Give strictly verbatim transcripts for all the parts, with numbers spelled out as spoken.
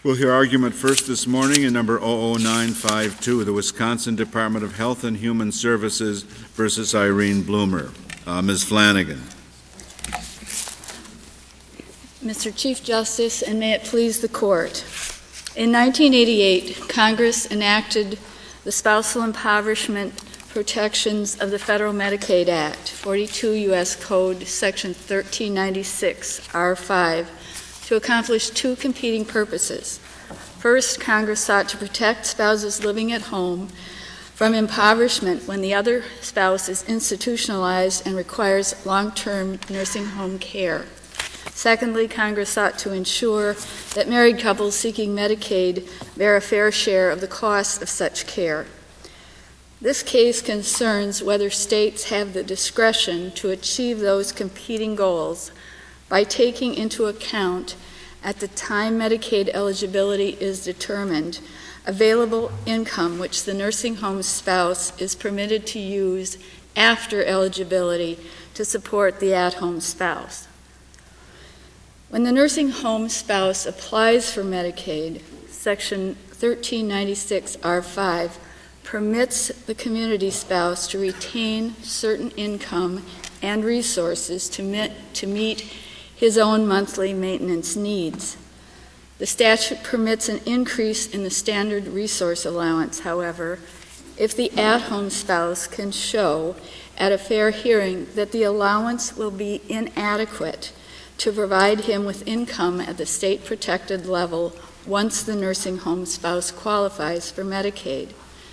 We'll hear argument first this morning in number zero zero nine five two, the Wisconsin Department of Health and Human Services versus Irene Bloomer. Uh, Miz Flanagan. Mister Chief Justice, and may it please the Court, in nineteen eighty-eight, Congress enacted the Spousal Impoverishment Protections of the Federal Medicaid Act, forty-two U S Code Section thirteen ninety-six, R five, to accomplish two competing purposes. First, Congress sought to protect spouses living at home from impoverishment when the other spouse is institutionalized and requires long-term nursing home care. Secondly, Congress sought to ensure that married couples seeking Medicaid bear a fair share of the cost of such care. This case concerns whether states have the discretion to achieve those competing goals by taking into account, at the time Medicaid eligibility is determined, available income which the nursing home spouse is permitted to use after eligibility to support the at-home spouse. When the nursing home spouse applies for Medicaid, Section thirteen ninety-six R five permits the community spouse to retain certain income and resources to meet, to meet his own monthly maintenance needs. The statute permits an increase in the standard resource allowance, however, if the at-home spouse can show at a fair hearing that the allowance will be inadequate to provide him with income at the state-protected level once the nursing home spouse qualifies for Medicaid.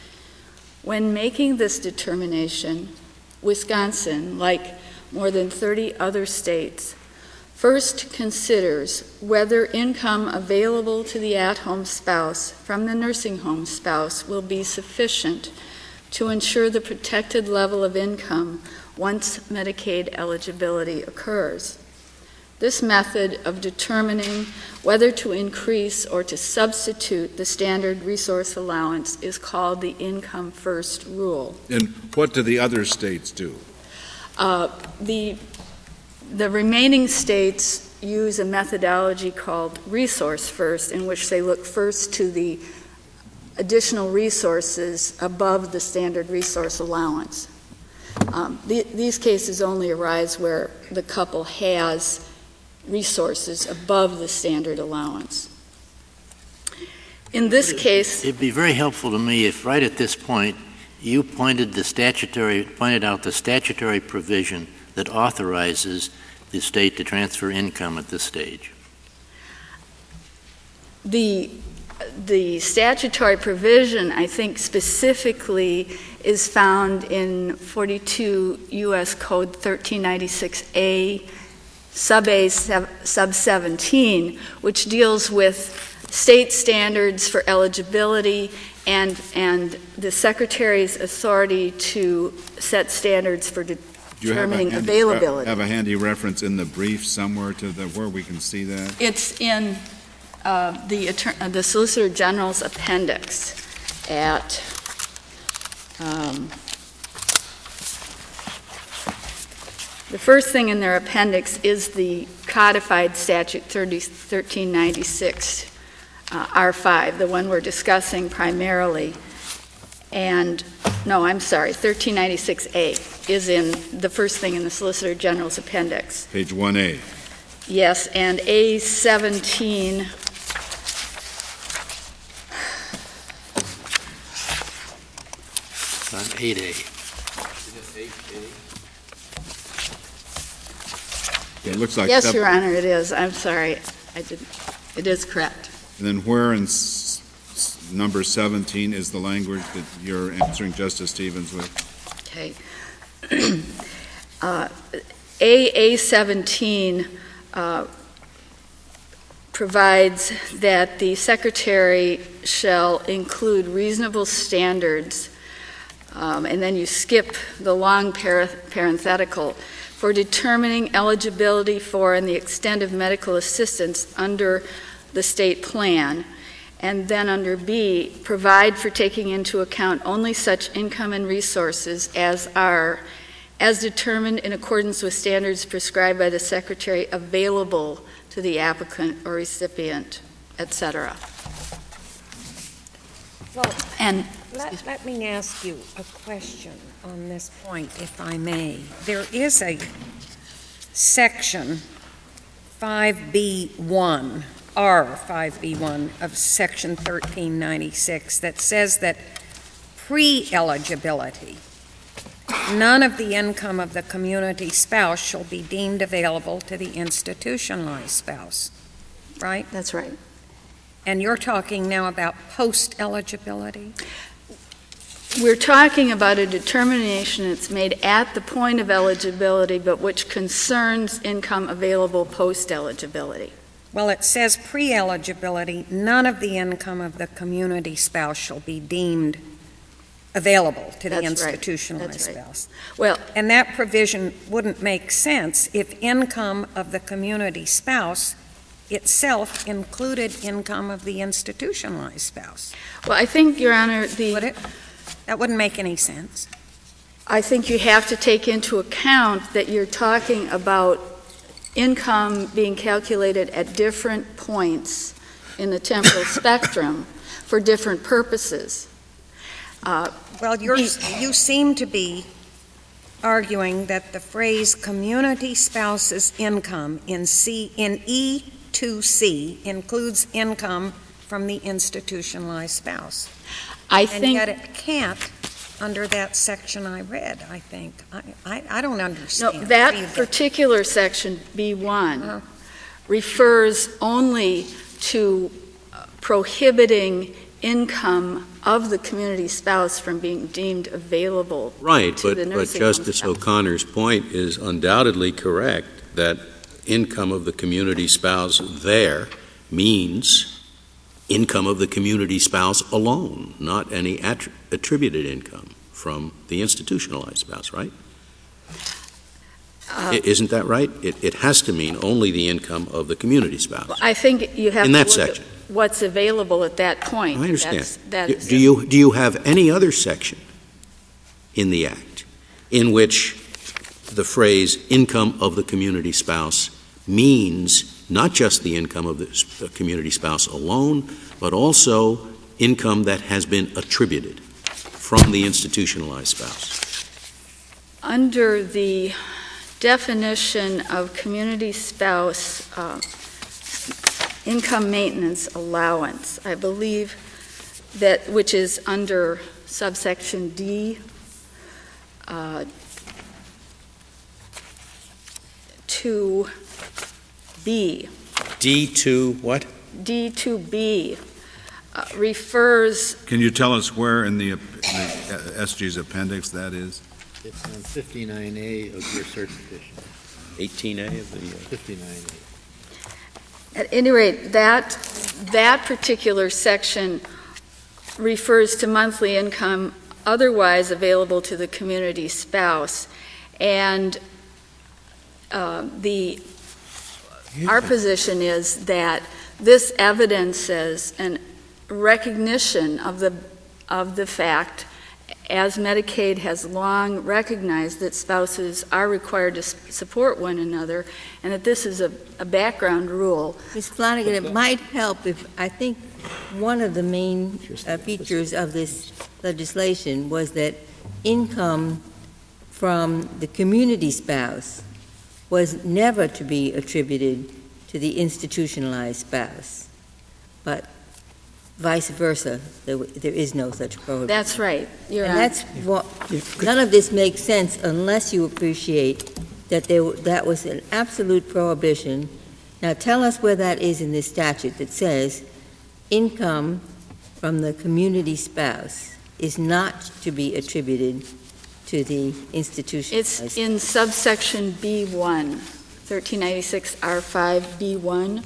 When making this determination, Wisconsin, like more than thirty other states, first considers whether income available to the at-home spouse from the nursing home spouse will be sufficient to ensure the protected level of income once Medicaid eligibility occurs. This method of determining whether to increase or to substitute the standard resource allowance is called the income first rule. And what do the other states do? Uh, the, the remaining states use a methodology called resource first, in which they look first to the additional resources above the standard resource allowance. Um, the, these cases only arise where the couple has resources above the standard allowance. In this case, it'd be very helpful to me if right at this point you pointed the statutory pointed out the statutory provision that authorizes the state to transfer income at this stage. The the statutory provision, I think, specifically is found in forty-two U S Code thirteen ninety-six A, sub A, sub seventeen, which deals with state standards for eligibility and and the Secretary's authority to set standards for determining handy, availability. Have a handy reference in the brief somewhere to the where we can see that? It's in uh, the uh, the Solicitor General's appendix at um, the first thing in their appendix is the codified statute thirteen ninety-six uh, R five, the one we're discussing primarily. And, no, I'm sorry, thirteen ninety-six A is in the first thing in the Solicitor General's appendix. Page one A. Yes, and A seventeen. On eight A. It looks like Yes, step, Your Honor, it is. I'm sorry. I did. It is correct. And then where in s- s- number seventeen is the language that you're answering Justice Stevens with? Okay. uh, A A seventeen uh, provides that the Secretary shall include reasonable standards, um, and then you skip the long par- parenthetical, for determining eligibility for and the extent of medical assistance under the state plan. And then under B, provide for taking into account only such income and resources as are, as determined in accordance with standards prescribed by the Secretary, available to the applicant or recipient, et cetera. Well, And let, let me ask you a question on this point, if I may. There is a section five B one, R five B one of Section thirteen ninety-six that says that pre-eligibility, none of the income of the community spouse shall be deemed available to the institutionalized spouse, right? that's right. And you're talking now about post-eligibility? We're talking about a determination that's made at the point of eligibility, but which concerns income available post-eligibility. Well, it says pre-eligibility, none of the income of the community spouse shall be deemed available to the That's right. institutionalized That's right. spouse. Well, And that provision wouldn't make sense if income of the community spouse itself included income of the institutionalized spouse. well, I think, Your Honor, Would the, it? That wouldn't make any sense. I think you have to take into account that you're talking about income being calculated at different points in the temporal spectrum for different purposes. Uh, Well, you're, you seem to be arguing that the phrase community spouse's income in C, in E two C includes income from the institutionalized spouse. I And think yet it can't under that section I read, I think. I, I, I don't no, understand. that either. particular section, B one, Uh-huh. refers only to uh, prohibiting income of the community spouse from being deemed available. Right, to but, the but nursing home Justice spouse. O'Connor's point is undoubtedly correct, that income of the community spouse there means income of the community spouse alone, not any attri- attributed income from the institutionalized spouse, right? Uh, I- Isn't that right? It, it has to mean only the income of the community spouse. I think you have In to that look section. at what's available at that point. I understand. That's, that Do- is Do you, do you have any other section in the Act in which the phrase income of the community spouse means not just the income of the s- the community spouse alone, but also income that has been attributed from the institutionalized spouse? Under the definition of community spouse uh, income maintenance allowance, I believe that, which is under subsection D, uh, two B. D two what? D two B uh, refers, Can you tell us where in the, the S G's appendix that is? It's on fifty-nine A of your cert petition, eighteen A of the... uh, fifty-nine A. at any rate, that, that particular section refers to monthly income otherwise available to the community spouse. And uh, the, our position is that this evidences an recognition of the, of the fact, as Medicaid has long recognized, that spouses are required to s- support one another, and that this is a, a background rule. Miz Flanagan, it might help if, I think one of the main uh, features of this legislation was that income from the community spouse was never to be attributed to the institutionalized spouse, but vice versa, there, there is no such prohibition. That's right. You're And on. that's what, none of this makes sense unless you appreciate that there, that was an absolute prohibition. Now, tell us where that is in this statute that says income from the community spouse is not to be attributed to the institution. It's in subsection B one, thirteen ninety-six R five B one,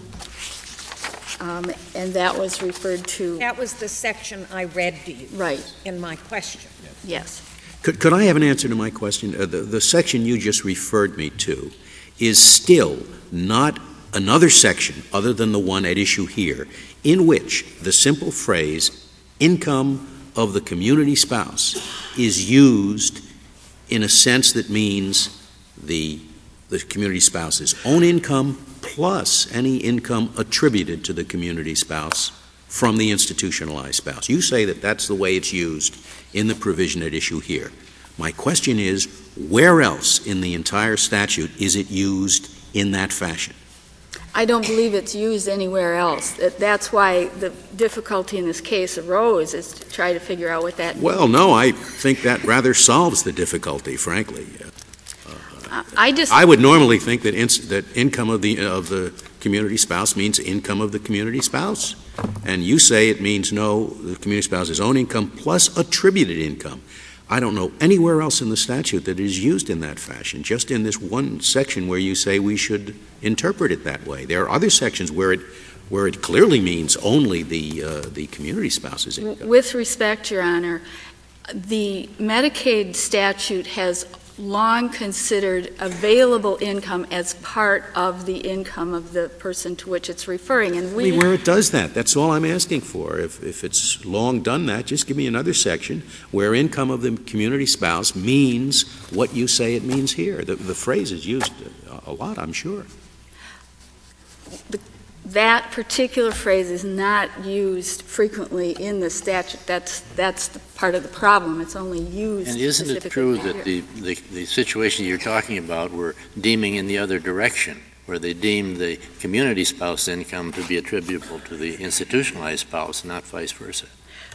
um, and that was referred to, That was the section I read to you right, in my question. yes. Could, could I have an answer to my question? Uh, the, the section you just referred me to is still not another section other than the one at issue here, in which the simple phrase income of the community spouse is used in a sense that means the, the community spouse's own income plus any income attributed to the community spouse from the institutionalized spouse. You say that that's the way it's used in the provision at issue here. My question is, where else in the entire statute is it used in that fashion? I don't believe it's used anywhere else. That's why the difficulty in this case arose, is to try to figure out what that means. Well, no, I think that rather solves the difficulty, frankly. Uh, I just I would normally think that ins- that income of the of the community spouse means income of the community spouse, and you say it means no, the community spouse's own income plus attributed income. I don't know anywhere else in the statute that is used in that fashion, just in this one section where you say we should interpret it that way. There are other sections where it where it clearly means only the uh, the community spouse's income. With respect, Your Honor, the Medicaid statute has long considered available income as part of the income of the person to which it's referring. And we, I mean, where it does that, that's all I'm asking for. If, if it's long done that, just give me another section where income of the community spouse means what you say it means here. The, the phrase is used a, a lot, I'm sure. The, that particular phrase is not used frequently in the statute. That's that's the part of the problem. It's only used. And isn't it true that the, the, the situation you're talking about were deeming in the other direction, where they deemed the community spouse income to be attributable to the institutionalized spouse, not vice versa?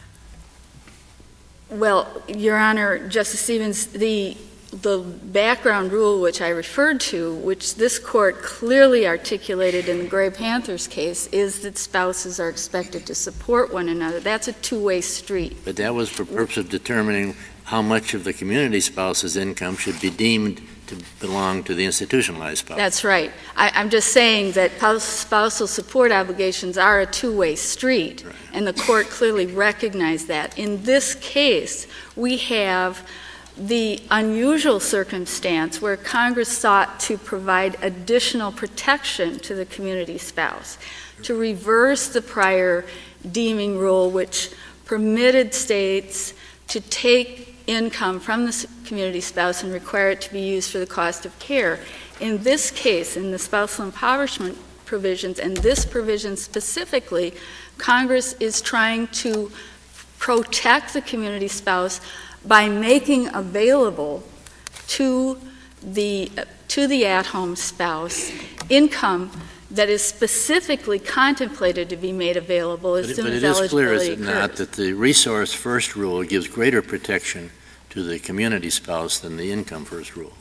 Well, Your Honor, Justice Stevens, the the background rule which I referred to, which this Court clearly articulated in the Gray Panthers case, is that spouses are expected to support one another. That's a two-way street. But that was for purpose of determining how much of the community spouse's income should be deemed to belong to the institutionalized spouse. That's right. I, I'm just saying that spousal support obligations are a two-way street, right, and the Court clearly recognized that. In this case, we have the unusual circumstance where Congress sought to provide additional protection to the community spouse, to reverse the prior deeming rule which permitted states to take income from the community spouse and require it to be used for the cost of care. In this case, in the spousal impoverishment provisions, and this provision specifically, Congress is trying to protect the community spouse by making available to the to the at-home spouse income that is specifically contemplated to be made available as but soon it, as eligibility occurs. But it is clear, is it occurs. not, that the resource first rule gives greater protection to the community spouse than the income first rule?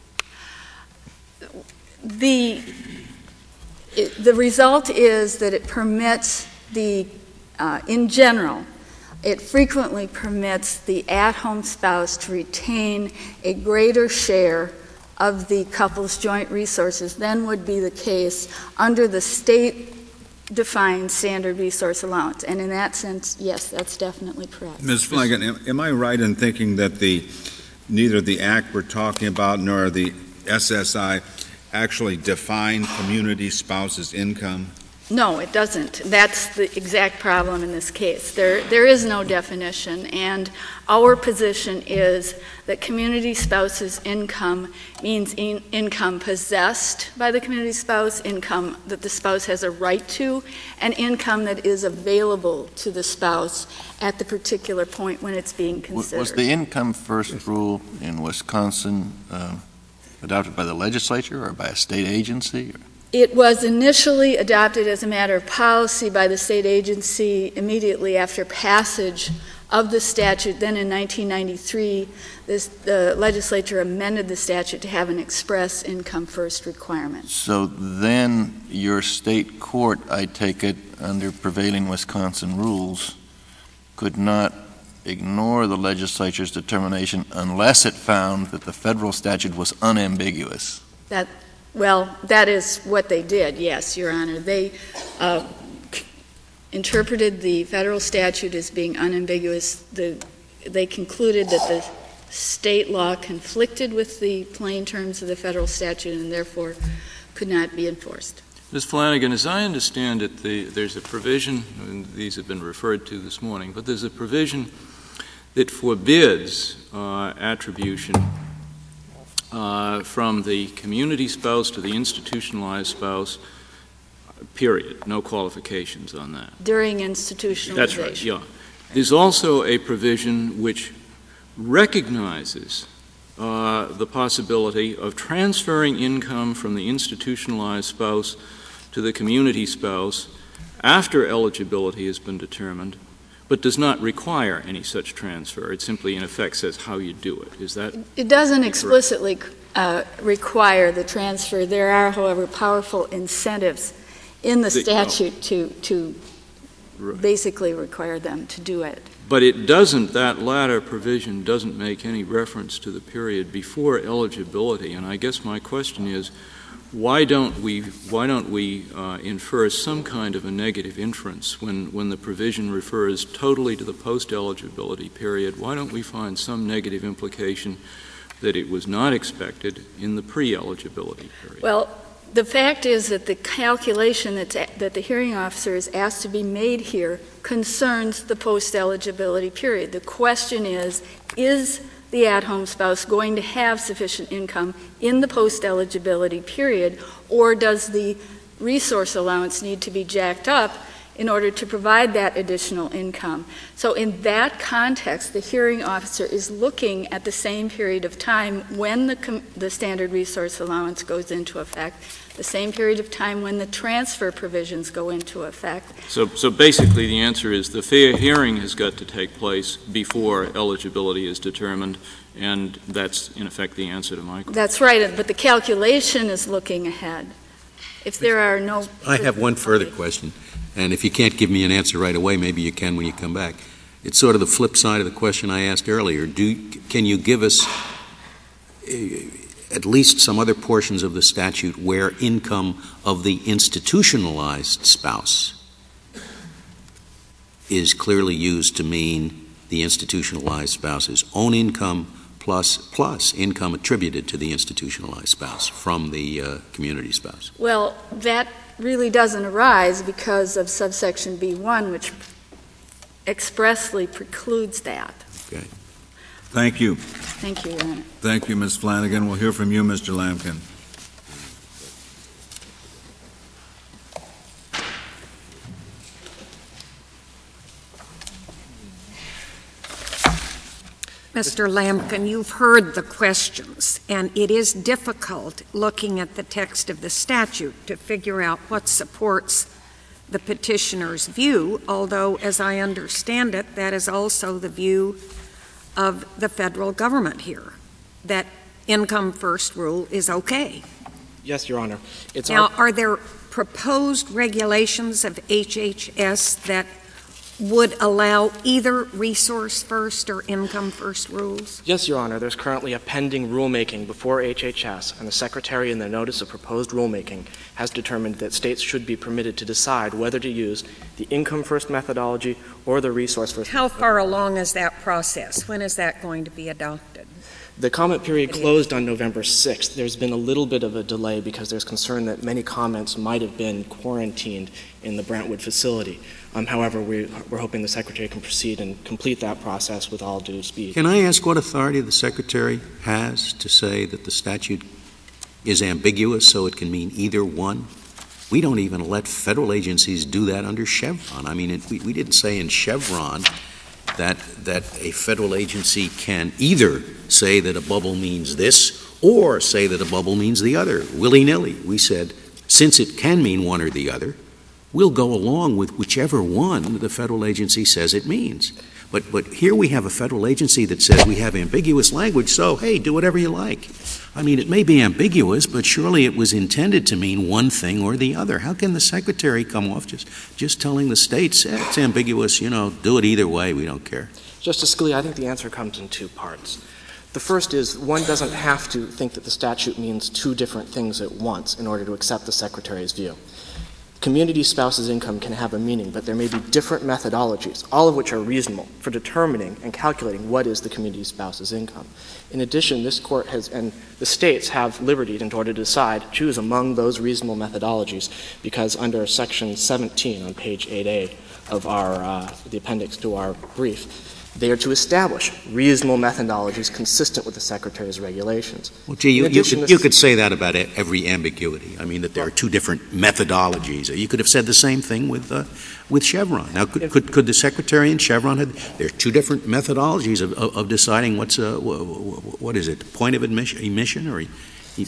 The it, the result is that it permits the, uh, in general, it frequently permits the at-home spouse to retain a greater share of the couple's joint resources than would be the case under the state-defined standard resource allowance. And in that sense, yes, that's definitely correct. Miz Flanagan, am, am I right in thinking that the neither the Act we're talking about nor the S S I actually define community spouse's income? No, it doesn't. That's the exact problem in this case. There, there is no definition, and our position is that community spouse's income means in, income possessed by the community spouse, income that the spouse has a right to, and income that is available to the spouse at the particular point when it's being considered. Was the income first rule in Wisconsin uh, adopted by the legislature or by a state agency? It was initially adopted as a matter of policy by the state agency immediately after passage of the statute. Then in nineteen ninety-three, this, the legislature amended the statute to have an express income first requirement. So then your state court, I take it, under prevailing Wisconsin rules, could not ignore the legislature's determination unless it found that the federal statute was unambiguous. That Well, that is what they did, yes, Your Honor. They uh, interpreted the federal statute as being unambiguous. The, they concluded that the state law conflicted with the plain terms of the federal statute and therefore could not be enforced. Miz Flanagan, as I understand it, the, there's a provision, and these have been referred to this morning, but there's a provision that forbids uh, attribution Uh, from the community spouse to the institutionalized spouse period, no qualifications on that. During institutionalization. That's right, yeah. There's also a provision which recognizes uh, the possibility of transferring income from the institutionalized spouse to the community spouse after eligibility has been determined, but does not require any such transfer. It simply, in effect, says how you do it. Is that It doesn't correct? explicitly uh, require the transfer. There are, however, powerful incentives in the The- statute to, to Right. basically require them to do it. But it doesn't, that latter provision doesn't make any reference to the period before eligibility. And I guess my question is, why don't we, why don't we uh, infer some kind of a negative inference when, when the provision refers totally to the post-eligibility period? Why don't we find some negative implication that it was not expected in the pre-eligibility period? Well, the fact is that the calculation that's a, that the hearing officer is asked to be made here concerns the post-eligibility period. The question is, is the at-home spouse going to have sufficient income in the post-eligibility period, or does the resource allowance need to be jacked up in order to provide that additional income? So in that context, the hearing officer is looking at the same period of time when the, com- the standard resource allowance goes into effect, the same period of time when the transfer provisions go into effect. So, so basically the answer is the fair hearing has got to take place before eligibility is determined, and that's in effect the answer to my question. That's right, but the calculation is looking ahead. If there are no... I have one further question, and if you can't give me an answer right away, maybe you can when you come back. It's sort of the flip side of the question I asked earlier. Do, can you give us uh, at least some other portions of the statute where income of the institutionalized spouse is clearly used to mean the institutionalized spouse's own income plus plus income attributed to the institutionalized spouse from the uh, community spouse? Well, that really doesn't arise because of subsection B one, which expressly precludes that. Okay. Thank you. Thank you, Your Honor. Thank you, Miz Flanagan. We'll hear from you, Mister Lamkin. Mister Lamkin, you've heard the questions, and it is difficult looking at the text of the statute to figure out what supports the petitioner's view, although, as I understand it, that is also the view of the federal government here, that income first rule is okay. Yes, Your Honor. It's now, our... are there proposed regulations of H H S that would allow either resource first or income first rules? Yes, Your Honor. There's currently a pending rulemaking before H H S, and the Secretary in the notice of proposed rulemaking has determined that states should be permitted to decide whether to use the income first methodology or the resource first. How far along is that process? When is that going to be adopted? The comment period closed on November sixth. There's been a little bit of a delay because there's concern that many comments might have been quarantined in the Brentwood facility. Um, however, we, we're hoping the Secretary can proceed and complete that process with all due speed. Can I ask what authority the Secretary has to say that the statute is ambiguous so it can mean either one? We don't even let federal agencies do that under Chevron. I mean, it, we, we didn't say in Chevron that that a federal agency can either say that a bubble means this or say that a bubble means the other, willy-nilly. We said, since it can mean one or the other, we'll go along with whichever one the federal agency says it means. But but here we have a federal agency that says we have ambiguous language, so, hey, do whatever you like. I mean, it may be ambiguous, but surely it was intended to mean one thing or the other. How can the Secretary come off just, just telling the states, eh, it's ambiguous, you know, do it either way, we don't care? Justice Scalia, I think the answer comes in two parts. The first is one doesn't have to think that the statute means two different things at once in order to accept the Secretary's view. Community spouse's income can have a meaning, but there may be different methodologies, all of which are reasonable for determining and calculating what is the community spouse's income. In addition, this Court has, and the states have liberty in order to decide, choose among those reasonable methodologies, because under Section seventeen on page eight A of our, uh, the appendix to our brief, They are to establish reasonable methodologies consistent with the Secretary's regulations. Well, gee, you, you, addition, could, you could say that about every ambiguity. I mean, that there are two different methodologies. You could have said the same thing with uh, with Chevron. Now, could, could, could the Secretary and Chevron have, there are two different methodologies of, of, of deciding what's a, what is it, point of admission, emission or e,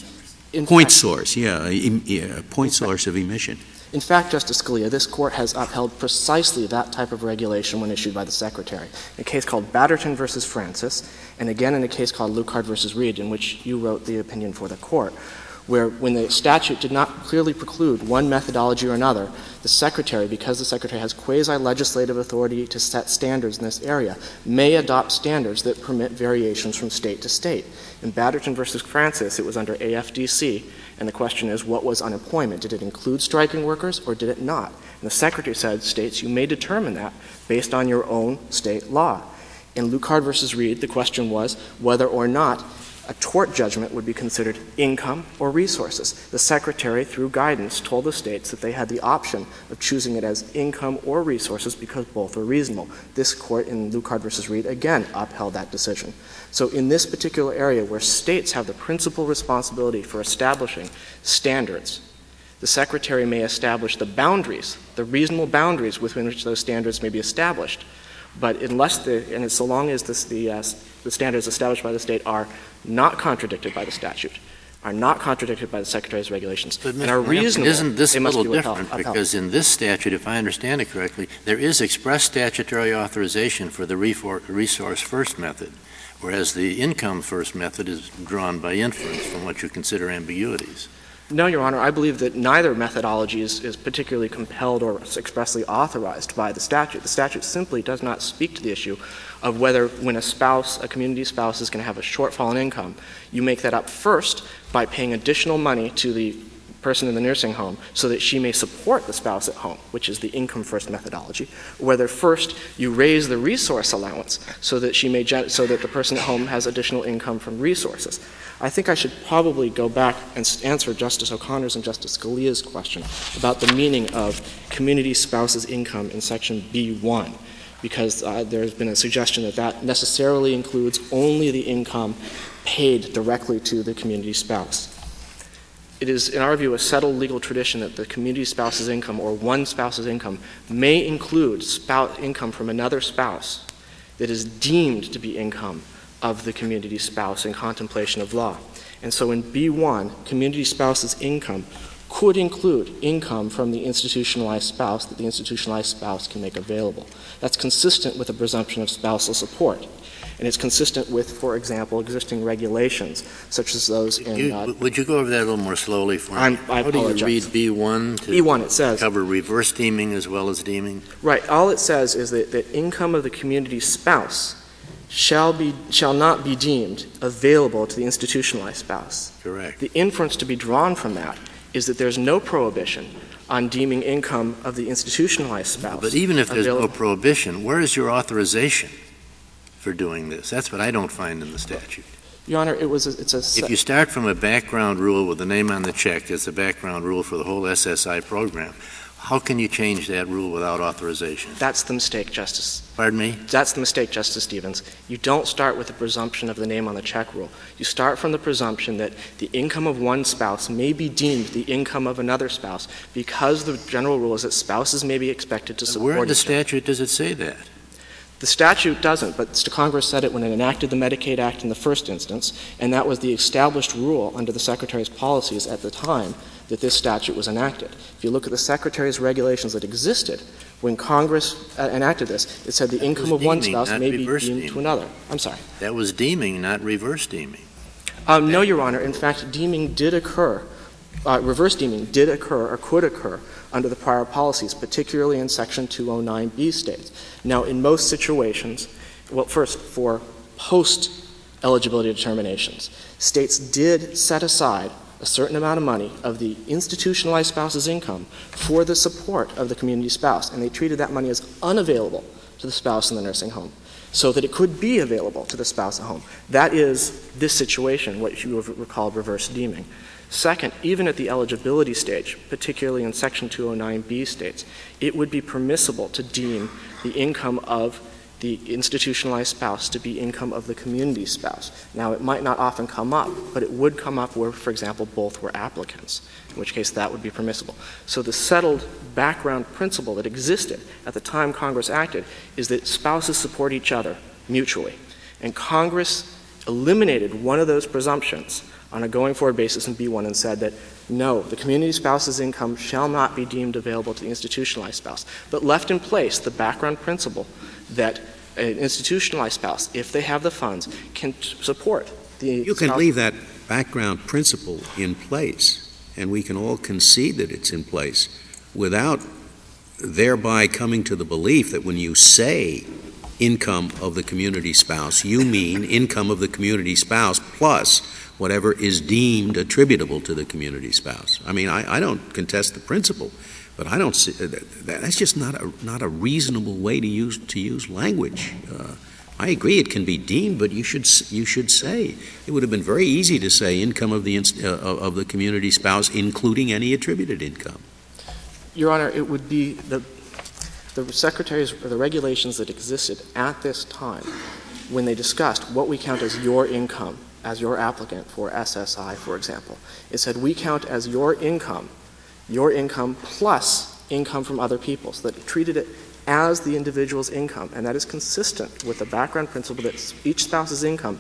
in point fact, source, yeah, e, yeah point source of emission. In fact, Justice Scalia, this Court has upheld precisely that type of regulation when issued by the Secretary. In a case called Batterton versus Francis, and again in a case called Lucard versus Reed, in which you wrote the opinion for the Court, where when the statute did not clearly preclude one methodology or another, the Secretary, because the Secretary has quasi-legislative authority to set standards in this area, may adopt standards that permit variations from state to state. In Batterton versus Francis, it was under A F D C, and the question is, what was unemployment? Did it include striking workers or did it not? And the Secretary said, states, you may determine that based on your own state law. In Lucard versus Reed, the question was whether or not a tort judgment would be considered income or resources. The Secretary, through guidance, told the states that they had the option of choosing it as income or resources because both were reasonable. This Court in Lucard versus Reed again upheld that decision. So in this particular area where states have the principal responsibility for establishing standards, the Secretary may establish the boundaries, the reasonable boundaries within which those standards may be established. But unless the, and so long as this, the, uh, the standards established by the state are not contradicted by the statute, are not contradicted by the Secretary's regulations, but and are reasonable, isn't this they a must little be different? upheld. Because in this statute, if I understand it correctly, there is express statutory authorization for the resource first method, whereas the income first method is drawn by inference from what you consider ambiguities. No, Your Honor. I believe that neither methodology is, is particularly compelled or expressly authorized by the statute. The statute simply does not speak to the issue of whether when a spouse, a community spouse, is going to have a shortfall in income, you make that up first by paying additional money to the person in the nursing home so that she may support the spouse at home, which is the income first methodology, or whether first you raise the resource allowance so that she may gen- so that the person at home has additional income from resources. I think I should probably go back and answer Justice O'Connor's and Justice Scalia's question about the meaning of community spouse's income in Section B one, because uh, there's been a suggestion that that necessarily includes only the income paid directly to the community spouse. It is, in our view, a settled legal tradition that the community spouse's income or one spouse's income may include spouse income from another spouse that is deemed to be income of the community spouse in contemplation of law. And so in B one, community spouse's income could include income from the institutionalized spouse that the institutionalized spouse can make available. That's consistent with the presumption of spousal support. And it's consistent with, for example, existing regulations, such as those in... You, uh, would you go over that a little more slowly for me? I'm, I How apologize. do you read B one to B one, it says... cover reverse deeming as well as deeming? Right. All it says is that, that income of the community spouse shall be shall not be deemed available to the institutionalized spouse. Correct. The inference to be drawn from that is that there's no prohibition on deeming income of the institutionalized spouse. But even if there's available. no prohibition, where is your authorization for doing this? That's what I don't find in the statute. Your Honor, it was a, it's a... If you start from a background rule with the name on the check as the background rule for the whole S S I program, how can you change that rule without authorization? That's the mistake, Justice. Pardon me? That's the mistake, Justice Stevens. You don't start with the presumption of the name on the check rule. You start from the presumption that the income of one spouse may be deemed the income of another spouse because the general rule is that spouses may be expected to support Where in the each other. statute does it say that? The statute doesn't, but Congress said it when it enacted the Medicaid Act in the first instance, and that was the established rule under the Secretary's policies at the time that this statute was enacted. If you look at the Secretary's regulations that existed when Congress uh, enacted this, it said the That income was of one deeming, spouse not may be reverse deemed deeming. to another. I'm sorry. That was deeming, not reverse deeming. Um, no, Your Honor. In fact, deeming did occur. Uh, reverse deeming did occur or could occur under the prior policies, particularly in Section two oh nine B states. Now, in most situations, well, first, for post-eligibility determinations, states did set aside a certain amount of money of the institutionalized spouse's income for the support of the community spouse, and they treated that money as unavailable to the spouse in the nursing home, so that it could be available to the spouse at home. That is this situation, what you have recalled reverse deeming. Second, even at the eligibility stage, particularly in Section two oh nine B states, it would be permissible to deem the income of the institutionalized spouse to be income of the community spouse. Now, it might not often come up, but it would come up where, for example, both were applicants, in which case that would be permissible. So the settled background principle that existed at the time Congress acted is that spouses support each other mutually. And Congress eliminated one of those presumptions on a going-forward basis in B one and said that, no, the community spouse's income shall not be deemed available to the institutionalized spouse, but left in place the background principle that an institutionalized spouse, if they have the funds, can t- support the You can spouse. leave that background principle in place, and we can all concede that it's in place, without thereby coming to the belief that when you say income of the community spouse, you mean income of the community spouse plus whatever is deemed attributable to the community spouse. I mean, I, I don't contest the principle, but I don't see that, that's just not a not a reasonable way to use to use language. Uh, I agree it can be deemed, but you should you should say it would have been very easy to say income of the uh, of the community spouse, including any attributed income. Your Honor, it would be the the secretaries or the regulations that existed at this time when they discussed what we count as your income as your applicant for S S I, for example. It said we count as your income, your income plus income from other people, so that it treated it as the individual's income, and that is consistent with the background principle that each spouse's income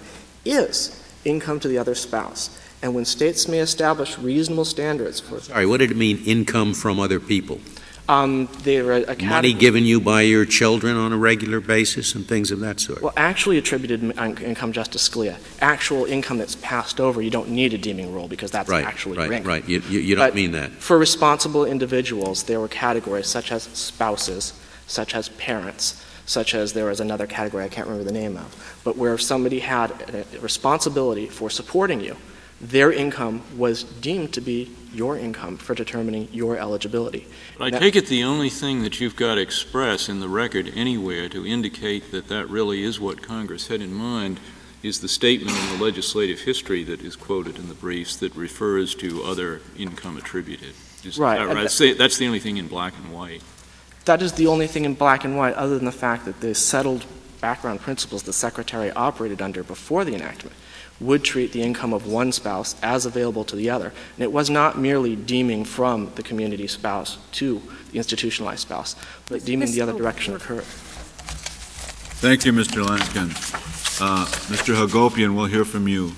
is income to the other spouse. And when states may establish reasonable standards for... Sorry, what did it mean, income from other people? Um, they were a category. Money given you by your children on a regular basis and things of that sort. Well, actually attributed income, Justice Scalia, actual income that's passed over, you don't need a deeming rule because that's right, actually right, your income. Right, you, you, you don't but mean that. For responsible individuals, there were categories such as spouses, such as parents, such as there was another category I can't remember the name of, but where somebody had a responsibility for supporting you, their income was deemed to be your income for determining your eligibility. But I that, take it the only thing that you've got to express in the record anywhere to indicate that that really is what Congress had in mind is the statement in the legislative history that is quoted in the briefs that refers to other income attributed. Is right. That right? That, that's the only thing in black and white. That is the only thing in black and white other than the fact that the settled background principles the Secretary operated under before the enactment would treat the income of one spouse as available to the other. And it was not merely deeming from the community spouse to the institutionalized spouse, but deeming the other direction occurred. Thank you, Mister Laskin. Uh, Mister Hagopian, we'll hear from you.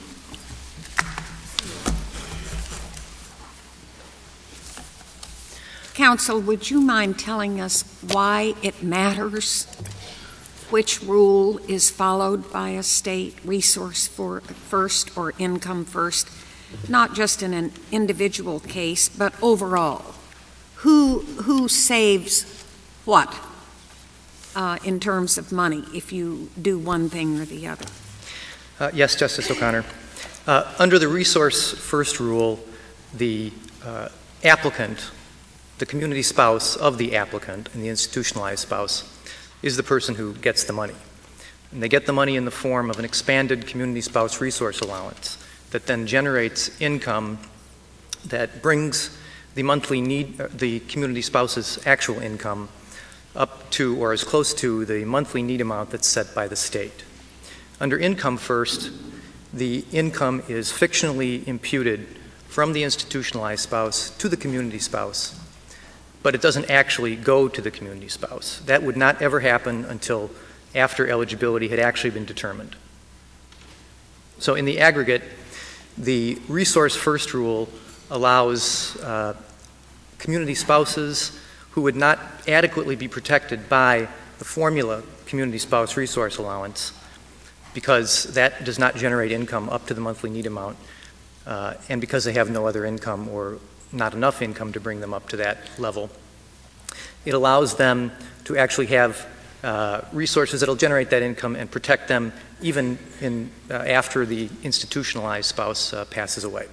Counsel, would you mind telling us why it matters which rule is followed by a state, resource for first or income first, not just in an individual case, but overall? Who, who saves what uh, in terms of money if you do one thing or the other? Uh, yes, Justice O'Connor. Uh, under the resource first rule, the uh, applicant, the community spouse of the applicant and the institutionalized spouse is the person who gets the money. And they get the money in the form of an expanded community spouse resource allowance that then generates income that brings the monthly need, uh, the community spouse's actual income up to or as close to the monthly need amount that's set by the state. Under income first, the income is fictionally imputed from the institutionalized spouse to the community spouse, but it doesn't actually go to the community spouse. That would not ever happen until after eligibility had actually been determined. So in the aggregate, the resource first rule allows uh, community spouses who would not adequately be protected by the formula community spouse resource allowance, because that does not generate income up to the monthly need amount, uh, and because they have no other income or not enough income to bring them up to that level. It allows them to actually have uh, resources that will generate that income and protect them even in, uh, after the institutionalized spouse uh, passes away.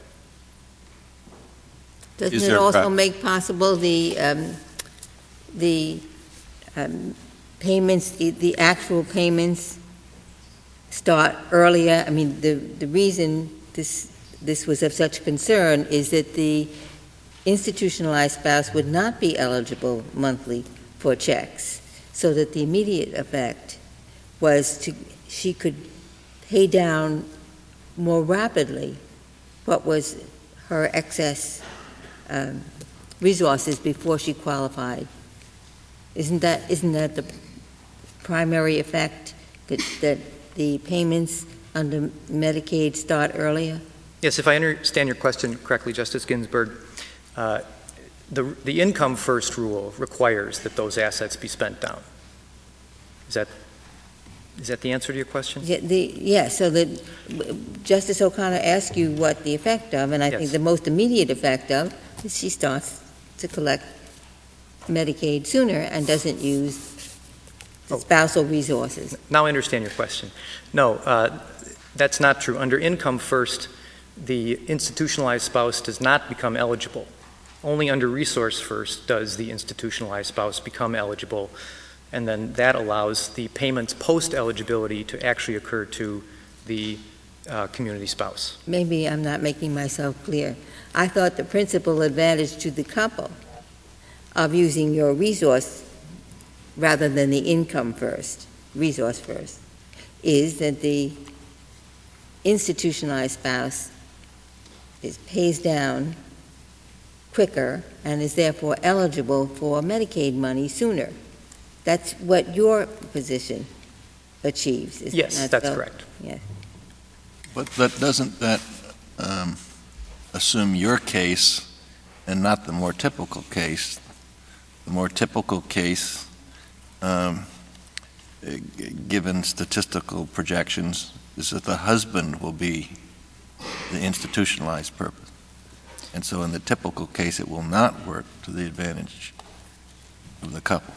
Doesn't Is it there also pra- make possible the, um, the um, payments, the, the actual payments start earlier? I mean, the, the reason this, this was of such concern is that the institutionalized spouse would not be eligible monthly for checks, so that the immediate effect was to, she could pay down more rapidly what was her excess um, resources before she qualified. Isn't that, isn't that the primary effect, that, that the payments under Medicaid start earlier? Yes, if I understand your question correctly, Justice Ginsburg, uh, the, the income first rule requires that those assets be spent down. Is that, is that the answer to your question? Yeah, the, yeah so that Justice O'Connor asked you what the effect of, and I yes. think the most immediate effect of is she starts to collect Medicaid sooner and doesn't use the spousal resources. Now I understand your question. No, uh, that's not true. Under income first, the institutionalized spouse does not become eligible. Only under resource first does the institutionalized spouse become eligible, and then that allows the payments post-eligibility to actually occur to the uh, community spouse. Maybe I'm not making myself clear. I thought the principal advantage to the couple of using your resource rather than the income first, resource first, is that the institutionalized spouse is pays down quicker and is therefore eligible for Medicaid money sooner. That's what your position achieves. Is Yes, that that's so? correct. Yes. But that, doesn't that um, assume your case and not the more typical case? The more typical case, um, g- given statistical projections, is that the husband will be the institutionalized purpose. And so in the typical case, it will not work to the advantage of the couple.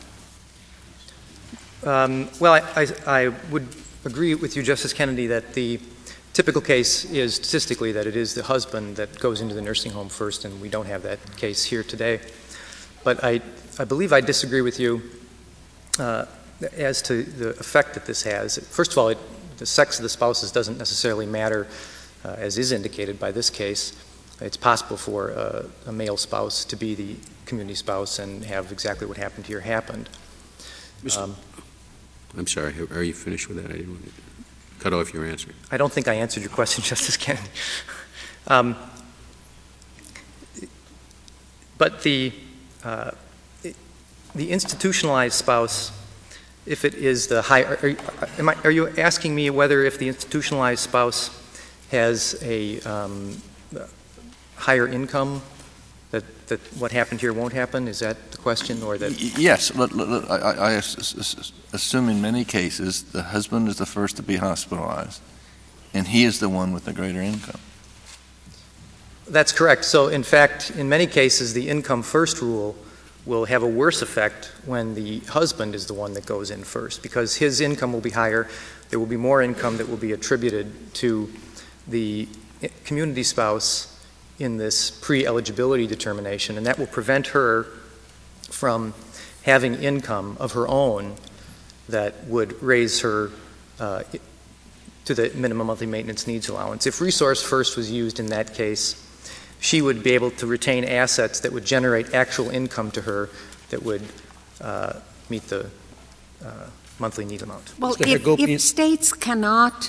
Um, well, I, I, I would agree with you, Justice Kennedy, that the typical case is statistically that it is the husband that goes into the nursing home first, and we don't have that case here today. But I, I believe I disagree with you uh, as to the effect that this has. First of all, it, the sex of the spouses doesn't necessarily matter, uh, as is indicated by this case. It's possible for uh, a male spouse to be the community spouse and have exactly what happened here happened. Um, I'm sorry, are you finished with that? I didn't want to cut off your answer. I don't think I answered your question, Justice Kennedy. um, but the uh, the institutionalized spouse, if it is the high, are, are, am I, are you asking me whether if the institutionalized spouse has a um, higher income, that, that what happened here won't happen? Is that the question, or that? Y- Yes, let- let- let- I, I, I ass- ass- assume in many cases the husband is the first to be hospitalized, and he is the one with the greater income. That's correct. So, in fact, in many cases, the income first rule will have a worse effect when the husband is the one that goes in first, because his income will be higher. There will be more income that will be attributed to the community spouse in this pre-eligibility determination, and that will prevent her from having income of her own that would raise her uh, to the minimum monthly maintenance needs allowance. If Resource First was used in that case, she would be able to retain assets that would generate actual income to her that would uh, meet the uh, monthly need amount. Well, Mister if, Hagopian- if states cannot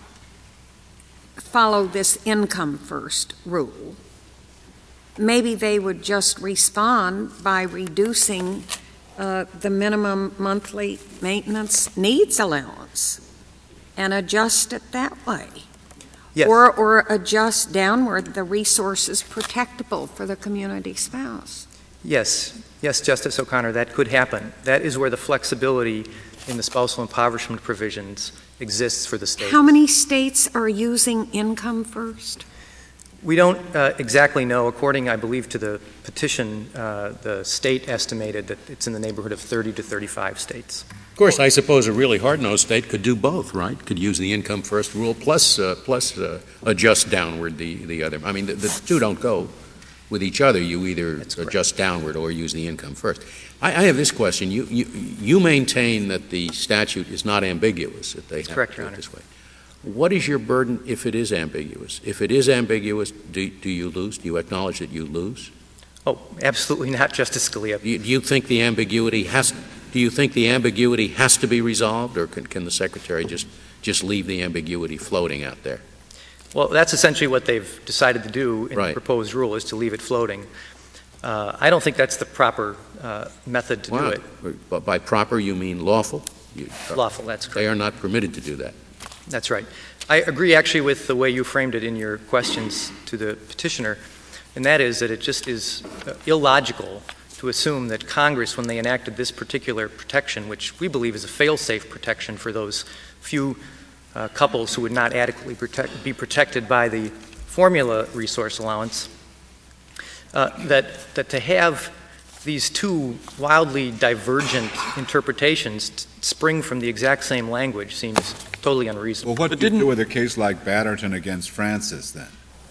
follow this income first rule, maybe they would just respond by reducing uh, the minimum monthly maintenance needs allowance and adjust it that way. Yes. Or, or adjust downward the resources protectable for the community spouse. Yes, yes, Justice O'Connor, that could happen. That is where the flexibility in the spousal impoverishment provisions exists for the state. How many states are using income first? We don't uh, exactly know. According, I believe, to the petition, uh, the state estimated that it's in the neighborhood of thirty to thirty-five states. Of course, I suppose a really hard-nosed state could do both, right? Could use the income first rule plus uh, plus uh, adjust downward the, the other. I mean, the, the two don't go with each other. You either adjust downward or use the income first. I, I have this question. You, you you maintain that the statute is not ambiguous, that they That's have correct, to do Your it Honor. this way. What is your burden if it is ambiguous? If it is ambiguous, do, do you lose? Do you acknowledge that you lose? Oh, absolutely not, Justice Scalia. Do you, do you think the ambiguity has, do Do you think the ambiguity has to be resolved, or can, can the Secretary just, just leave the ambiguity floating out there? Well, that's essentially what they've decided to do in Right. the proposed rule, is to leave it floating. Uh, I don't think that's the proper uh, method to Wow. do it. But by proper, you mean lawful? You, Lawful, that's correct. They are not permitted to do that. That's right. I agree actually with the way you framed it in your questions to the petitioner, and that is that it just is uh, illogical to assume that Congress, when they enacted this particular protection, which we believe is a fail-safe protection for those few uh, couples who would not adequately protect, be protected by the formula resource allowance, uh, that, that to have these two wildly divergent interpretations t- spring from the exact same language seems totally unreasonable. Well, what But do you didn't- do with a case like Batterton against Francis, then?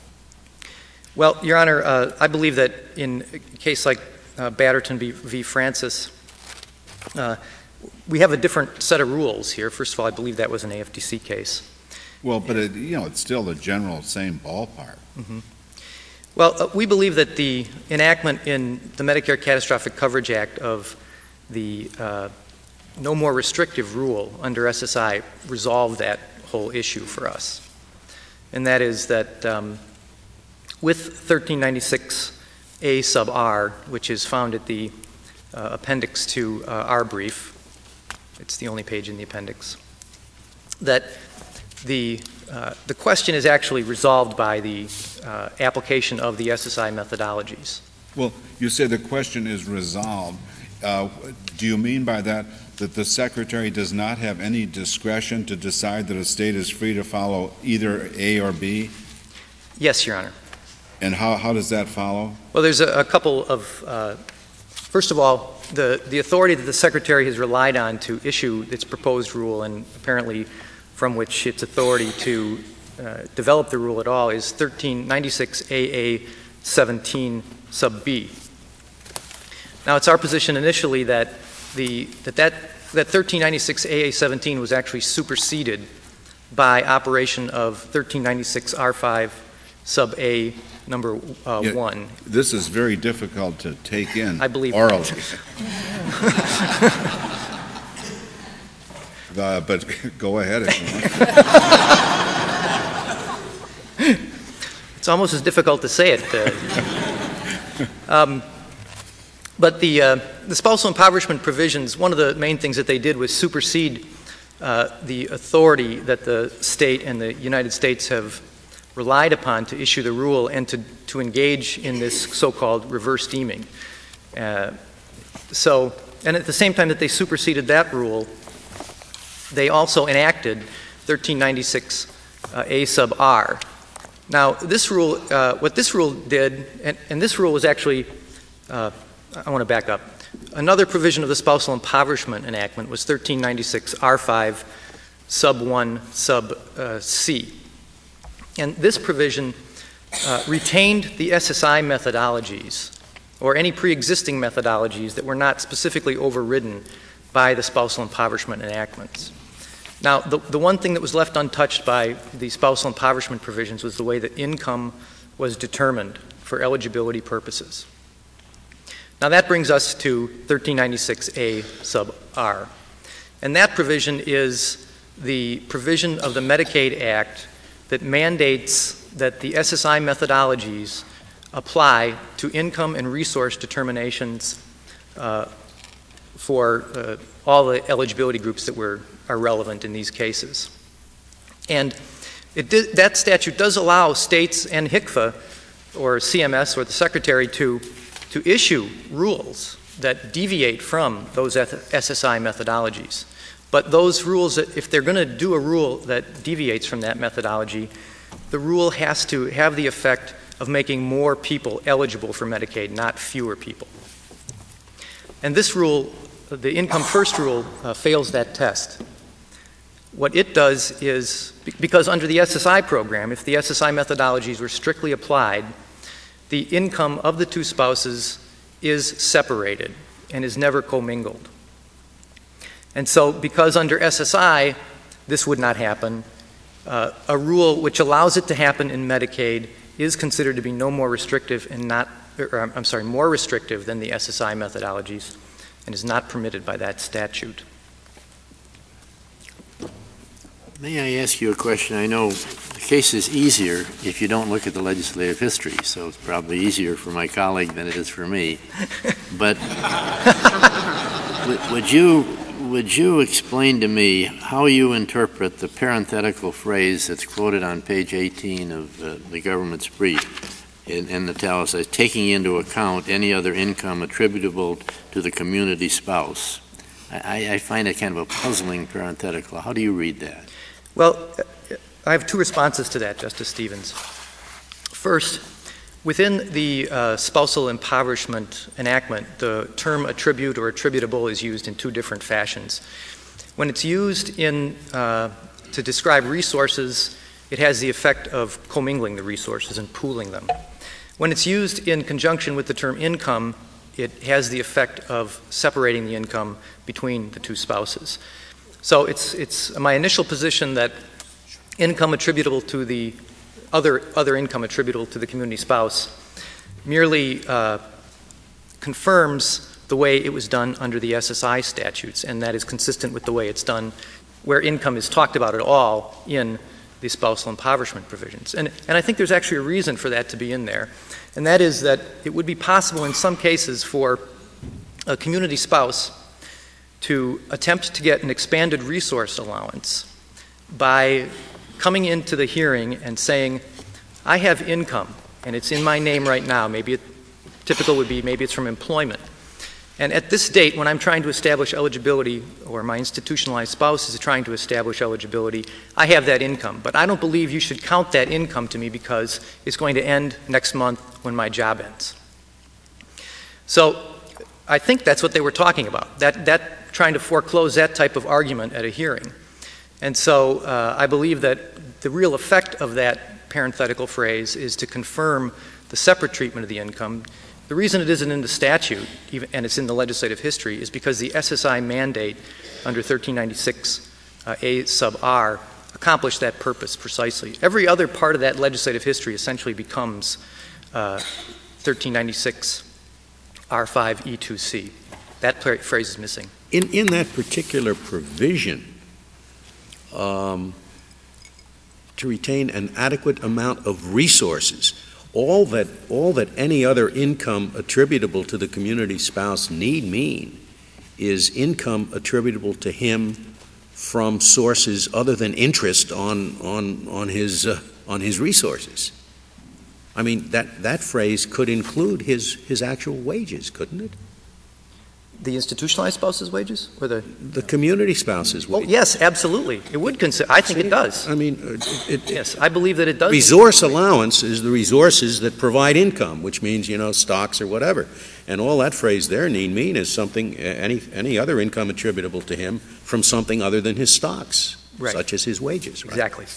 Well, Your Honor, uh, I believe that in a case like uh, Batterton v. v. Francis, uh, we have a different set of rules here. First of all, I believe that was an A F D C case. Well, but, it, you know, it's still the general same ballpark. Mm-hmm. Well, uh, we believe that the enactment in the Medicare Catastrophic Coverage Act of the uh, no more restrictive rule under S S I resolved that whole issue for us. And that is that um, with thirteen ninety-six A sub R, which is found at the uh, appendix to uh, our brief, it's the only page in the appendix, that the, uh, the question is actually resolved by the uh, application of the S S I methodologies. Well, you say the question is resolved. Uh, do you mean by that that the Secretary does not have any discretion to decide that a state is free to follow either A or B? Yes, Your Honor. And how, how does that follow? Well, there's a, a couple of, uh, first of all, the, the authority that the Secretary has relied on to issue its proposed rule, and apparently from which its authority to uh, develop the rule at all, is thirteen ninety-six A A seventeen sub B. Now, it's our position initially that the, that, that, that thirteen ninety-six A A seventeen was actually superseded by operation of thirteen ninety-six R five sub A number uh, Yeah. one. This is very difficult to take in I believe- orally. Uh, but go ahead if you want. It's almost as difficult to say it. Uh, um, but the, uh, the spousal impoverishment provisions, one of the main things that they did was supersede uh, the authority that the state and the United States have relied upon to issue the rule and to, to engage in this so-called reverse deeming. Uh, so, and at the same time that they superseded that rule, they also enacted thirteen ninety-six A sub R. Now, this rule, uh, what this rule did, and, and this rule was actually, uh, I want to back up. Another provision of the spousal impoverishment enactment was thirteen ninety-six R five sub one sub uh, C. And this provision uh, retained the S S I methodologies, or any pre-existing methodologies that were not specifically overridden by the spousal impoverishment enactments. Now, the, the one thing that was left untouched by the spousal impoverishment provisions was the way that income was determined for eligibility purposes. Now, that brings us to thirteen ninety-six A sub R. And that provision is the provision of the Medicaid Act that mandates that the S S I methodologies apply to income and resource determinations uh, for uh, all the eligibility groups that were, are relevant in these cases. And it did, that statute does allow states and H C F A, or C M S, or the Secretary to, to issue rules that deviate from those S S I methodologies. But those rules, if they're going to do a rule that deviates from that methodology, the rule has to have the effect of making more people eligible for Medicaid, not fewer people. And this rule, the income first rule, uh, fails that test. What it does is, because under the S S I program, if the S S I methodologies were strictly applied, the income of the two spouses is separated and is never commingled. And so, because under S S I, this would not happen, uh, a rule which allows it to happen in Medicaid is considered to be no more restrictive and not, or, I'm sorry, more restrictive than the S S I methodologies. and is not permitted by that statute. May I ask you a question? I know the case is easier if you don't look at the legislative history, so it's probably easier for my colleague than it is for me. But would you would you explain to me how you interpret the parenthetical phrase that's quoted on page eighteen of uh, the government's brief in, in italicized, taking into account any other income attributable to the community spouse? I, I find it kind of a puzzling parenthetical. How do you read that? Well, I have two responses to that, Justice Stevens. First, within the uh, spousal impoverishment enactment, the term attribute or attributable is used in two different fashions. When it's used in uh, to describe resources, it has the effect of commingling the resources and pooling them. When it's used in conjunction with the term income, it has the effect of separating the income between the two spouses. So it's, it's my initial position that income attributable to the other, other income attributable to the community spouse merely uh, confirms the way it was done under the S S I statutes, and that is consistent with the way it's done where income is talked about at all in the spousal impoverishment provisions. And, and I think there's actually a reason for that to be in there, and that is that it would be possible in some cases for a community spouse to attempt to get an expanded resource allowance by coming into the hearing and saying, I have income, and it's in my name right now. Maybe it, typical would be maybe it's from employment. And at this date, when I'm trying to establish eligibility, or my institutionalized spouse is trying to establish eligibility, I have that income. But I don't believe you should count that income to me because it's going to end next month when my job ends. So I think that's what they were talking about, that, that trying to foreclose that type of argument at a hearing. And so uh, I believe that the real effect of that parenthetical phrase is to confirm the separate treatment of the income. The reason it isn't in the statute, even, and it's in the legislative history, is because the S S I mandate under thirteen ninety-six uh, A sub R accomplished that purpose precisely. Every other part of that legislative history essentially becomes uh, thirteen ninety-six R five E two C. That phrase is missing. In, in that particular provision, um, to retain an adequate amount of resources, all that, all that any other income attributable to the community spouse need mean is income attributable to him from sources other than interest on, on, on, his, uh, on his resources. I mean, that, that phrase could include his, his actual wages, couldn't it? The institutionalized spouse's wages? Or the The community spouse's wages. Oh, yes, absolutely. It would consider, I think See, it does. I mean, it, it, Yes, I believe that it does. resource allowance is the resources that provide income, which means, you know, stocks or whatever. And all that phrase there need mean is something, any, any other income attributable to him from something other than his stocks, Right. such as his wages. Right? Exactly.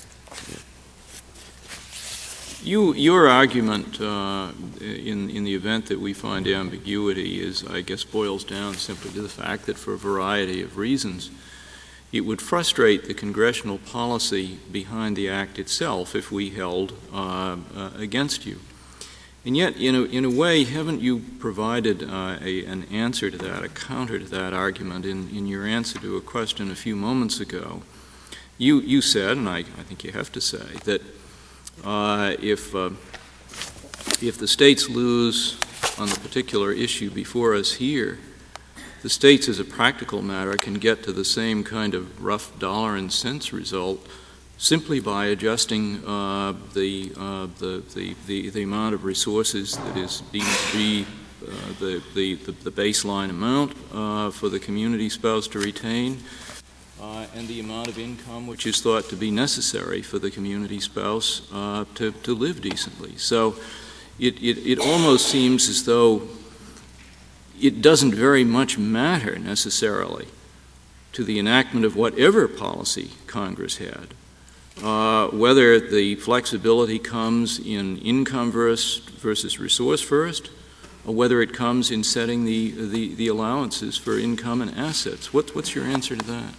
You, your argument uh, in, in the event that we find ambiguity is, I guess, boils down simply to the fact that for a variety of reasons, it would frustrate the congressional policy behind the act itself if we held uh, uh, against you. And yet, in a, in a way, haven't you provided uh, a, an answer to that, a counter to that argument in, in your answer to a question a few moments ago? You, you said, and I, I think you have to say, that Uh, if, uh, if the states lose on the particular issue before us here, the states, as a practical matter, can get to the same kind of rough dollar and cents result simply by adjusting uh, the, uh, the, the, the, the amount of resources that is deemed to be uh, the, the, the baseline amount uh, for the community spouse to retain, Uh, and the amount of income which is thought to be necessary for the community spouse uh, to, to live decently. So it, it, it almost seems as though it doesn't very much matter necessarily to the enactment of whatever policy Congress had, uh, whether the flexibility comes in income versus, versus resource first, or whether it comes in setting the, the, the allowances for income and assets. What, what's your answer to that?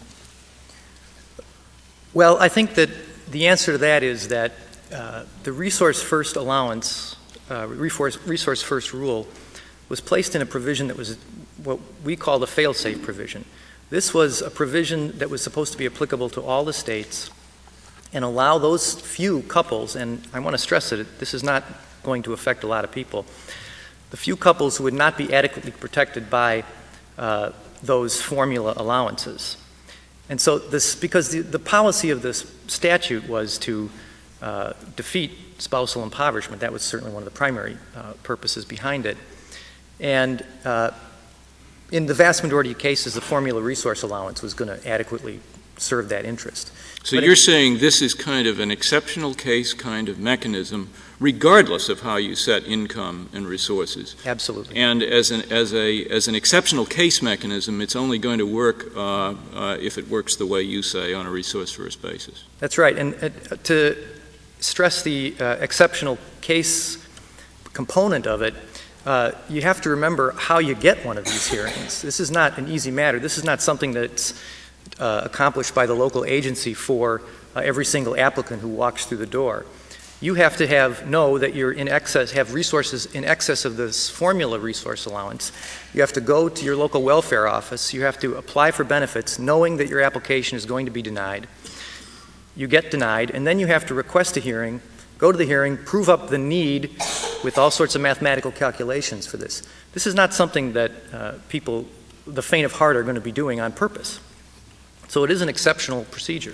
Well, I think that the answer to that is that uh, the resource first allowance, uh, resource, resource first rule, was placed in a provision that was what we call the fail-safe provision. This was a provision that was supposed to be applicable to all the states and allow those few couples, and I want to stress that this is not going to affect a lot of people, the few couples who would not be adequately protected by uh, those formula allowances. And so this, because the, the policy of this statute was to uh, defeat spousal impoverishment, that was certainly one of the primary uh, purposes behind it. And uh, in the vast majority of cases, the formula resource allowance was going to adequately serve that interest. So but you're it, saying this is kind of an exceptional case kind of mechanism, regardless of how you set income and resources. Absolutely. And as an as a as an exceptional case mechanism, it's only going to work uh, uh, if it works the way you say, on a resource-first basis. That's right. And uh, to stress the uh, exceptional case component of it, uh, you have to remember how you get one of these hearings. This is not an easy matter. This is not something that's uh, accomplished by the local agency for uh, every single applicant who walks through the door. You have to have know that you're in excess, have resources in excess of this formula resource allowance. You have to go to your local welfare office. You have to apply for benefits knowing that your application is going to be denied. You get denied, and then you have to request a hearing, go to the hearing, prove up the need with all sorts of mathematical calculations for this. This is not something that uh, people, the faint of heart, are going to be doing on purpose. So it is an exceptional procedure.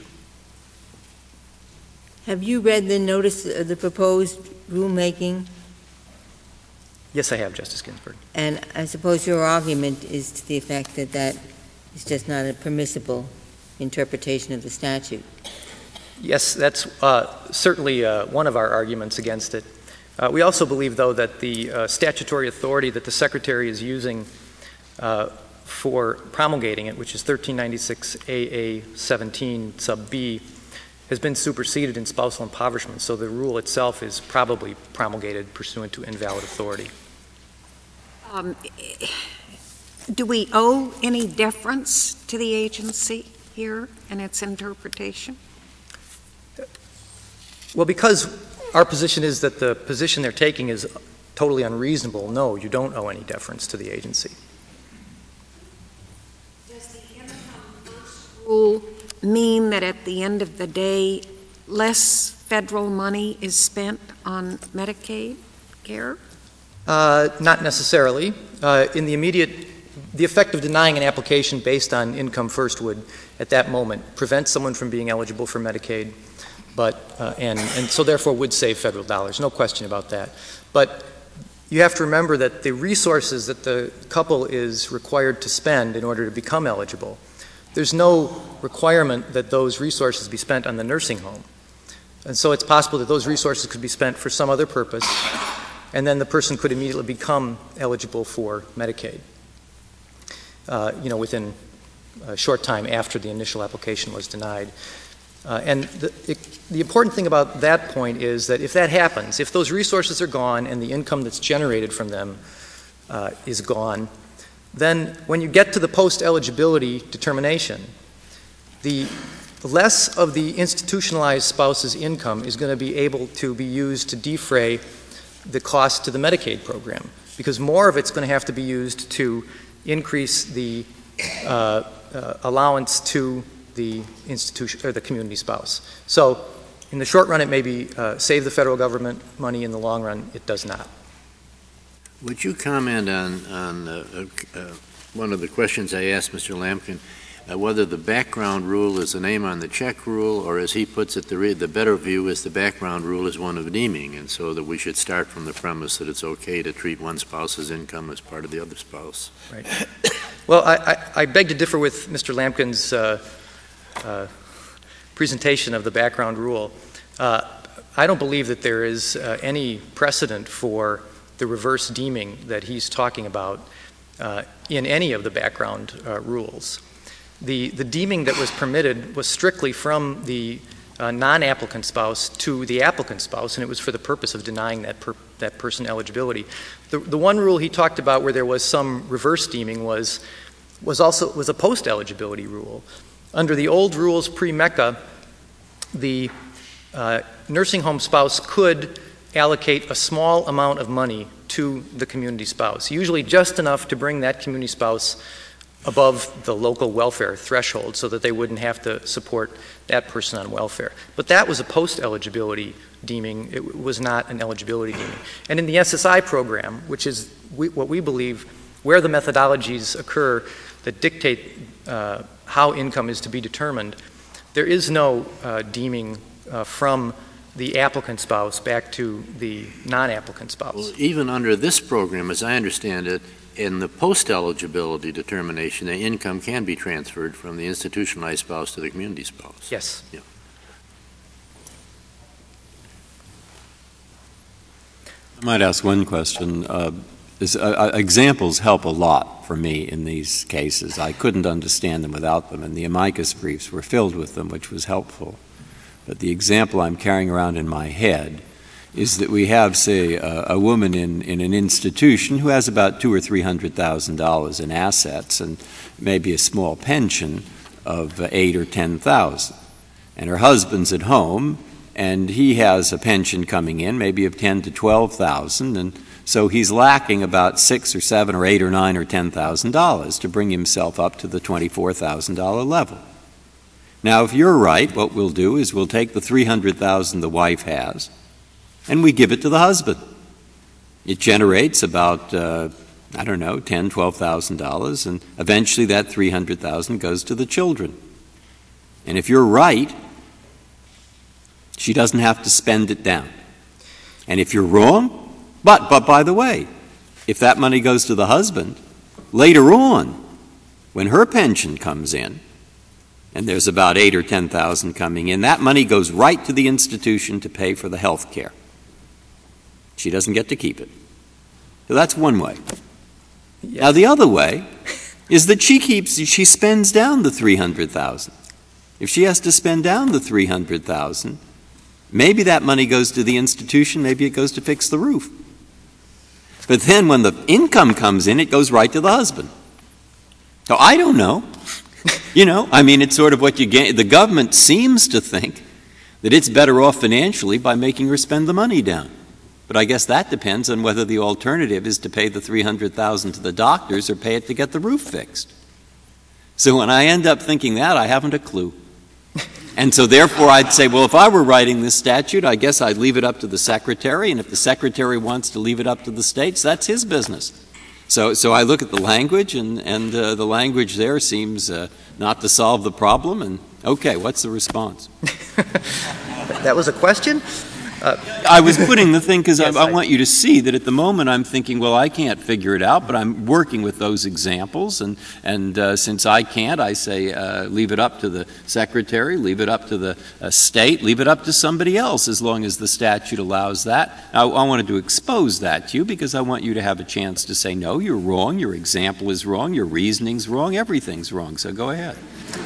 Have you read the notice of the proposed rulemaking? Yes, I have, Justice Ginsburg. And I suppose your argument is to the effect that that is just not a permissible interpretation of the statute. Yes, that's uh, certainly uh, one of our arguments against it. Uh, we also believe, though, that the uh, statutory authority that the Secretary is using uh, for promulgating it, which is thirteen ninety-six A A seventeen sub B, has been superseded in spousal impoverishment, so the rule itself is probably promulgated pursuant to invalid authority. Um, do we owe any deference to the agency here in its interpretation? Well, because our position is that the position they're taking is totally unreasonable, no, you don't owe any deference to the agency. Does the income first rule mean that at the end of the day, less federal money is spent on Medicaid care? Uh, not necessarily. Uh, in the immediate, the effect of denying an application based on income first would, at that moment, prevent someone from being eligible for Medicaid, but uh, and and so therefore would save federal dollars. No question about that. But you have to remember that the resources that the couple is required to spend in order to become eligible, there's no requirement that those resources be spent on the nursing home. And so it's possible that those resources could be spent for some other purpose, and then the person could immediately become eligible for Medicaid, uh, you know, within a short time after the initial application was denied. Uh, and the, it, the important thing about that point is that if that happens, if those resources are gone and the income that's generated from them uh, is gone, then when you get to the post-eligibility determination, the less of the institutionalized spouse's income is going to be able to be used to defray the cost to the Medicaid program, because more of it's going to have to be used to increase the uh, uh, allowance to the institution or the community spouse. So in the short run, it may be uh, save the federal government money. In the long run, it does not. Would you comment on, on uh, uh, one of the questions I asked Mister Lampkin, uh, whether the background rule is the name on the check rule, or as he puts it, the, re- the better view is the background rule is one of deeming, and so that we should start from the premise that it's okay to treat one spouse's income as part of the other spouse? Right. Well, I, I, I beg to differ with Mister Lampkin's uh, uh, presentation of the background rule. Uh, I don't believe that there is uh, any precedent for the reverse deeming that he's talking about uh, in any of the background uh, rules. The, the deeming that was permitted was strictly from the uh, non-applicant spouse to the applicant spouse, and it was for the purpose of denying that, per, that person eligibility. The, the one rule he talked about where there was some reverse deeming was, was also was a post-eligibility rule. Under the old rules pre-MECA, the uh, nursing home spouse could allocate a small amount of money to the community spouse, usually just enough to bring that community spouse above the local welfare threshold so that they wouldn't have to support that person on welfare. But that was a post-eligibility deeming. It was not an eligibility deeming. And in the S S I program, which is we, what we believe where the methodologies occur that dictate uh, how income is to be determined, there is no uh, deeming uh, from the applicant spouse back to the non-applicant spouse. Well, even under this program, as I understand it, in the post-eligibility determination, the income can be transferred from the institutionalized spouse to the community spouse. Yes. Yeah. I might ask one question. Uh, is, uh, examples help a lot for me in these cases. I couldn't understand them without them, and the amicus briefs were filled with them, which was helpful. But the example I'm carrying around in my head is that we have, say, a, a woman in, in an institution who has about two or three hundred thousand dollars in assets and maybe a small pension of uh, eight or ten thousand, and her husband's at home, and he has a pension coming in, maybe of ten to twelve thousand, and so he's lacking about six or seven or eight or nine or ten thousand dollars to bring himself up to the twenty-four thousand dollar level. Now, if you're right, what we'll do is we'll take the three hundred thousand the wife has, and we give it to the husband. It generates about, uh, I don't know, ten thousand dollars, twelve thousand dollars, and eventually that three hundred thousand dollars goes to the children. And if you're right, she doesn't have to spend it down. And if you're wrong, but, but by the way, if that money goes to the husband, later on, when her pension comes in, and there's about eight or ten thousand coming in, that money goes right to the institution to pay for the health care. She doesn't get to keep it. So that's one way. Yes. Now the other way is that she keeps, she spends down the three hundred thousand. If she has to spend down the three hundred thousand, maybe that money goes to the institution, maybe it goes to fix the roof. But then when the income comes in, it goes right to the husband. So I don't know. You know, I mean, it's sort of what you get. The government seems to think that it's better off financially by making her spend the money down. But I guess that depends on whether the alternative is to pay the three hundred thousand dollars to the doctors or pay it to get the roof fixed. So when I end up thinking that, I haven't a clue. And so therefore I'd say, well, if I were writing this statute, I guess I'd leave it up to the secretary, and if the secretary wants to leave it up to the states, that's his business. So so I look at the language, and, and uh, the language there seems uh, not to solve the problem, and okay, what's the response? That was a question? Uh, I was putting the thing because yes, I, I I, want you to see that at the moment I'm thinking, well, I can't figure it out, but I'm working with those examples, and, and uh, since I can't, I say uh, leave it up to the secretary, leave it up to the uh, state, leave it up to somebody else as long as the statute allows that. I, I wanted to expose that to you because I want you to have a chance to say, no, you're wrong, your example is wrong, your reasoning's wrong, everything's wrong, so go ahead.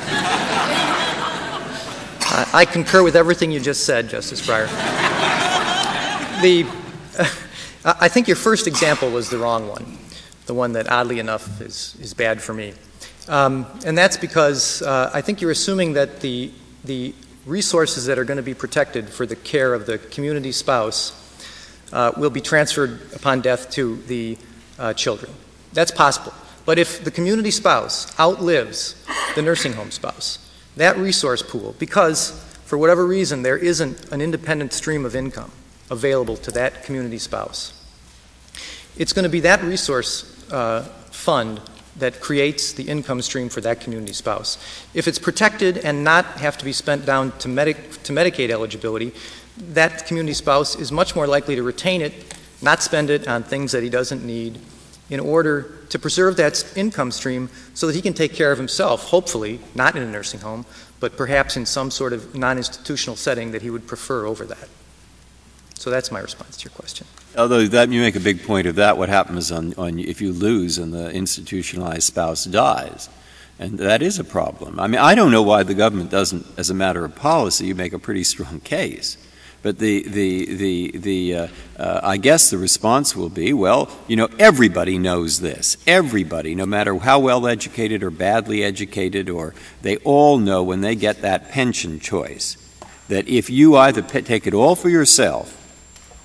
I, I concur with everything you just said, Justice Breyer. The, uh, I think your first example was the wrong one, the one that oddly enough is, is bad for me. Um, and that's because uh, I think you're assuming that the, the resources that are going to be protected for the care of the community spouse uh, will be transferred upon death to the uh, children. That's possible. But if the community spouse outlives the nursing home spouse, that resource pool, because for whatever reason there isn't an independent stream of income available to that community spouse, it's going to be that resource uh, fund that creates the income stream for that community spouse. If it's protected and not have to be spent down to, Medic- to Medicaid eligibility, that community spouse is much more likely to retain it, not spend it on things that he doesn't need, in order to preserve that income stream so that he can take care of himself, hopefully not in a nursing home, but perhaps in some sort of non-institutional setting that he would prefer over that. So that's my response to your question. Although that you make a big point of that, what happens on, on if you lose and the institutionalized spouse dies, and that is a problem. I mean, I don't know why the government doesn't, as a matter of policy, you make a pretty strong case. But the the the the uh, uh, I guess the response will be, well, you know, everybody knows this. Everybody, no matter how well educated or badly educated, or they all know when they get that pension choice, that if you either p- take it all for yourself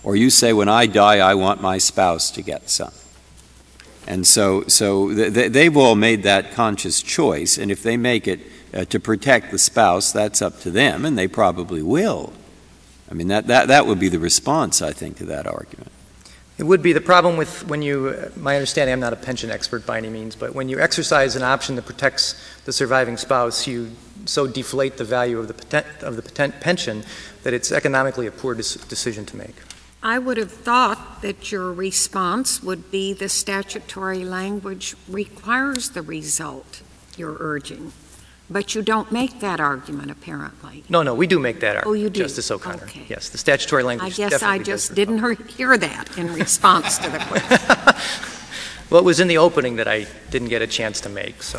or you say, when I die, I want my spouse to get some. And so, so th- they've all made that conscious choice, and if they make it uh, to protect the spouse, that's up to them, and they probably will. I mean, that, that, that would be the response, I think, to that argument. It would be the problem with when you, my understanding, I'm not a pension expert by any means, but when you exercise an option that protects the surviving spouse, you so deflate the value of the, poten- of the poten- pension that it's economically a poor des- decision to make. I would have thought that your response would be the statutory language requires the result you're urging. But you don't make that argument, apparently. No, no, we do make that argument, oh, you do? Justice O'Connor. Okay. Yes, the statutory language I guess I just didn't hear that in response to the question. Well, it was in the opening that I didn't get a chance to make, so.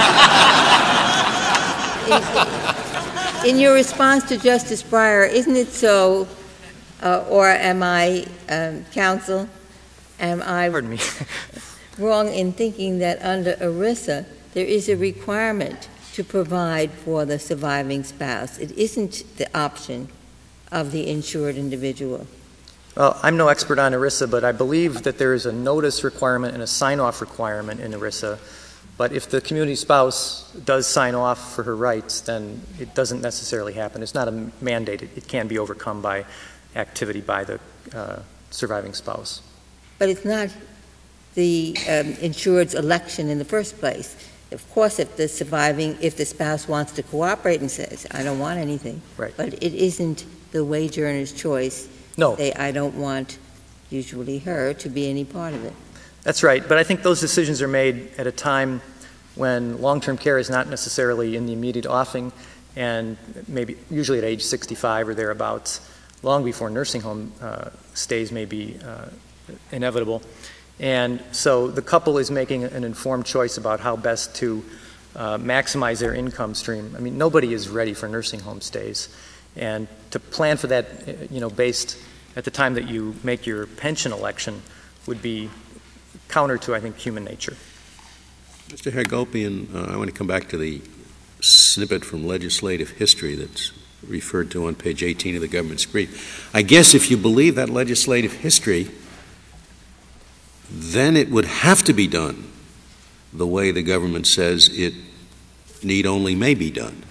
In, in your response to Justice Breyer, isn't it so, uh, or am I, um, counsel, am I Pardon me. wrong in thinking that under ERISA there is a requirement to provide for the surviving spouse? It isn't the option of the insured individual. Well, I'm no expert on ERISA, but I believe that there is a notice requirement and a sign-off requirement in ERISA. But if the community spouse does sign off for her rights, then it doesn't necessarily happen. It's not a mandate. It, it can be overcome by activity by the uh, surviving spouse. But it's not the um, insured's election in the first place. Of course, if the surviving, if the spouse wants to cooperate and says, I don't want anything. Right. But it isn't the wage earner's choice. No. Say, I don't want, usually her, to be any part of it. That's right. But I think those decisions are made at a time when long-term care is not necessarily in the immediate offing, and maybe usually at age sixty-five or thereabouts, long before nursing home uh, stays may be uh, inevitable. And so the couple is making an informed choice about how best to uh, maximize their income stream. I mean, nobody is ready for nursing home stays. And to plan for that, you know, based at the time that you make your pension election would be counter to, I think, human nature. Mister Hagopian, uh, I want to come back to the snippet from legislative history that's referred to on page eighteen of the government's brief. I guess if you believe that legislative history, then it would have to be done the way the government says it need only may be done.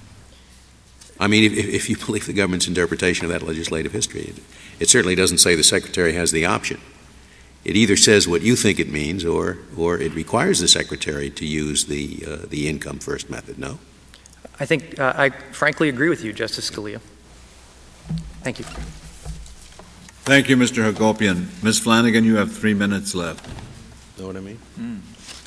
I mean, if, if you believe the government's interpretation of that legislative history, it, it certainly doesn't say the Secretary has the option. It either says what you think it means, or or it requires the Secretary to use the uh, the income first method. No? I think uh, I frankly agree with you, Justice Scalia. Thank you. Thank you, Mister Hagopian. Miz Flanagan, you have three minutes left. Know what I mean? Mm.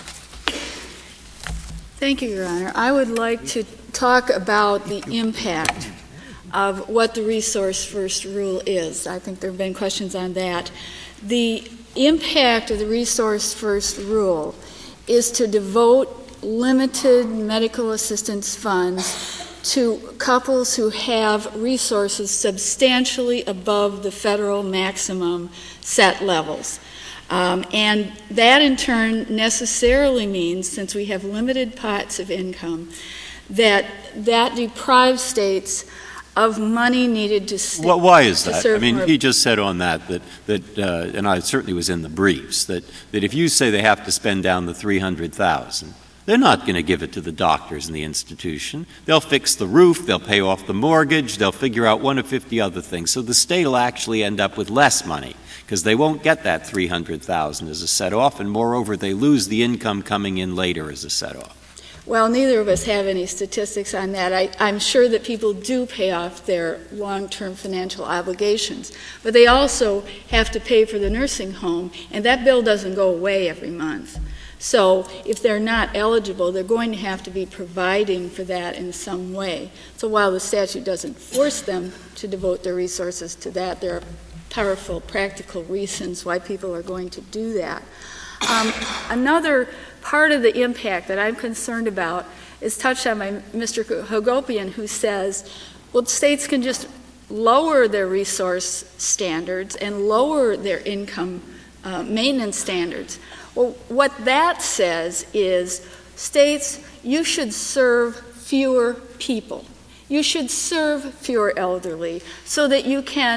Thank you, Your Honor. I would like to talk about the impact of what the Resource First rule is. I think there have been questions on that. The impact of the Resource First rule is to devote limited medical assistance funds to couples who have resources substantially above the federal maximum set levels. Um, and that in turn necessarily means, since we have limited pots of income, that that deprives states of money needed to st- well, why is that? I mean, more. he just said on that that, that uh, and I certainly was in the briefs, that, that if you say they have to spend down the three hundred thousand dollars, they're not going to give it to the doctors in the institution. They'll fix the roof, they'll pay off the mortgage, they'll figure out one of fifty other things. So the state will actually end up with less money because they won't get that three hundred thousand dollars as a set-off, and moreover, they lose the income coming in later as a set-off. Well, neither of us have any statistics on that. I, I'm sure that people do pay off their long-term financial obligations, but they also have to pay for the nursing home, and that bill doesn't go away every month. So if they're not eligible, they're going to have to be providing for that in some way. So while the statute doesn't force them to devote their resources to that, there are powerful practical reasons why people are going to do that. Um, another part of the impact that I'm concerned about is touched on by Mister Hagopian, who says, well, states can just lower their resource standards and lower their income uh, maintenance standards. Well, what that says is, states, you should serve fewer people. You should serve fewer elderly so that you can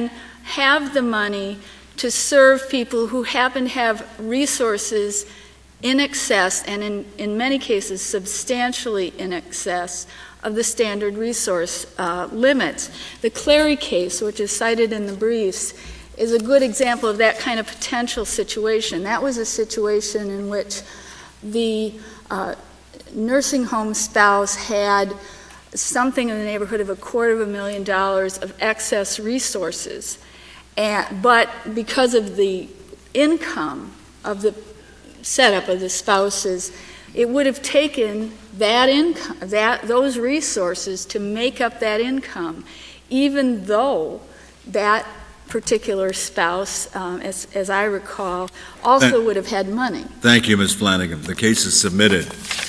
have the money to serve people who happen to have resources in excess, and in, in many cases substantially in excess, of the standard resource uh, limits. The Clary case, which is cited in the briefs, is a good example of that kind of potential situation. That was a situation in which the uh, nursing home spouse had something in the neighborhood of a quarter of a million dollars of excess resources. And, but because of the income of the setup of the spouses, it would have taken that income, that those resources to make up that income, even though that particular spouse, um, as, as I recall, also would have had money. Thank you, Miz Flanagan. The case is submitted.